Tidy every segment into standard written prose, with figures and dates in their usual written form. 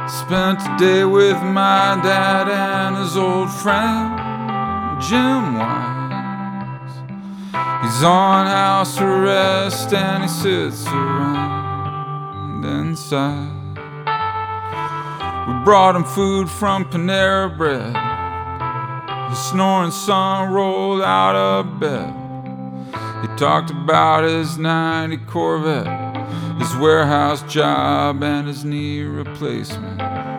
Spent a day with my dad and his old friend Jim Wise. He's on house arrest and he sits around inside. We brought him food from Panera Bread. His snoring son rolled out of bed. He talked about his '90 Corvette, his warehouse job, and his knee replacement.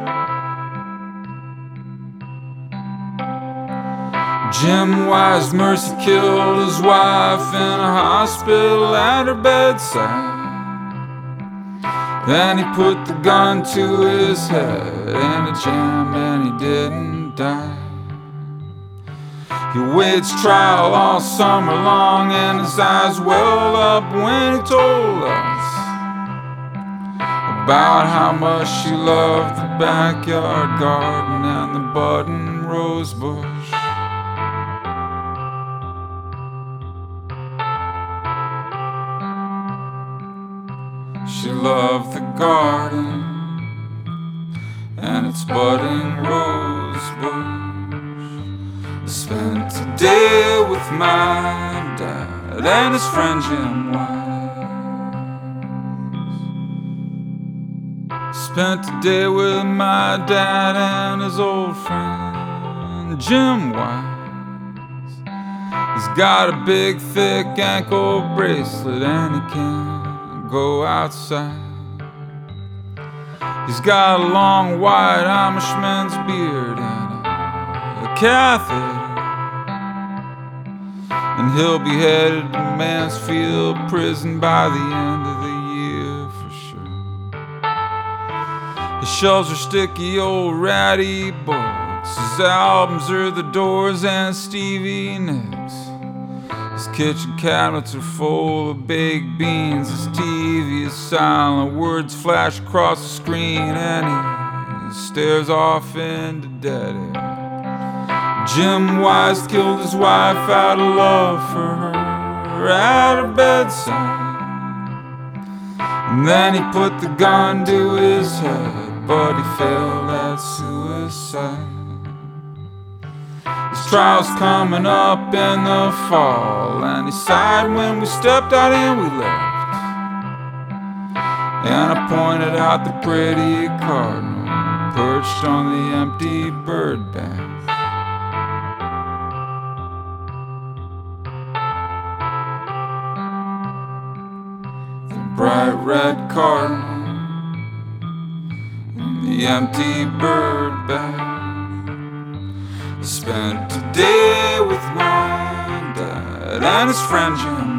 Jim Wise mercy killed his wife in a hospital at her bedside. Then he put the gun to his head and it jammed and he didn't die. He waits trial all summer long and his eyes well up when he told us about how much she loved the backyard garden and the budding rose bush. She loved the garden and its budding rose bush. I spent a day with my dad and his friend Jim Wise. Spent a day with my dad and his old friend Jim Wise. He's got a big thick ankle bracelet and he can't go outside. He's got a long white Amishman's beard and a catheter, and he'll be headed to Mansfield prison by the end of the year for sure. His shelves are sticky old ratty books. His albums are The Doors and Stevie Nicks. His kitchen cabinets are full of baked beans. His TV is silent, words flash across the screen, and he stares off into dead air. Jim Wise killed his wife out of love for her at her bedside. And then he put the gun to his head, but he failed at suicide. His trial's coming up in the fall, and he sighed when we stepped out and we left. And I pointed out the pretty cardinal perched on the empty bird bath. The bright red cardinal and the empty bird bath. Spent a day with my dad and his friend Jim